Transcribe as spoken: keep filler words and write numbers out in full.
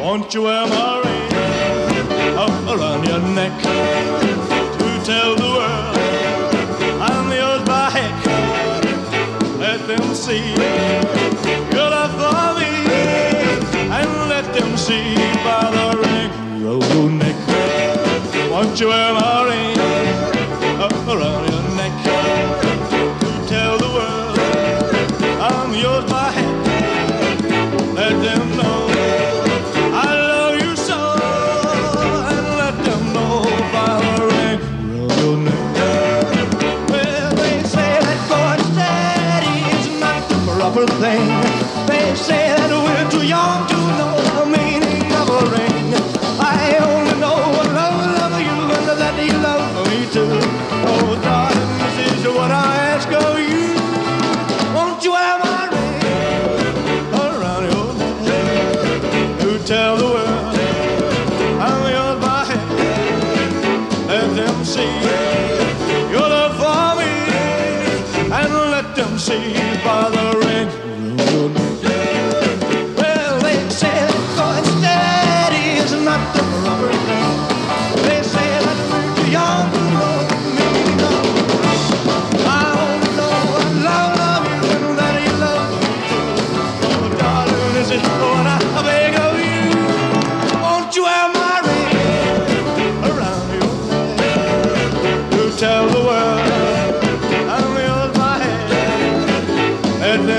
Won't you wear my ring around your neck to tell the world I'm yours by heck? Let them see you're love for me, and let them see by the ring around your neck. Won't you wear my ring around your neck to tell the world I'm yours by heck? Let them know I love you so, and let them know by the ring around your neck. Well, they say that going steady is not the proper thing. They say that we're too young to know the meaning of a ring. I only know I love, love you, and that you love me too. Oh, darling, this is what I ask of you. Won't you have my ring around your neck to tell the world I'm yours by heck? Let them see your love for me, and let them see by the ring around your neck. Well, they say that going steady is not the proper thing. They say that we're too young to know the meaning of it. I only know I love, love you, and that you love me too. Oh, darling, this is what I beg of you. Won't you have my ring around your neck to tell the world I'm yours by head? Let them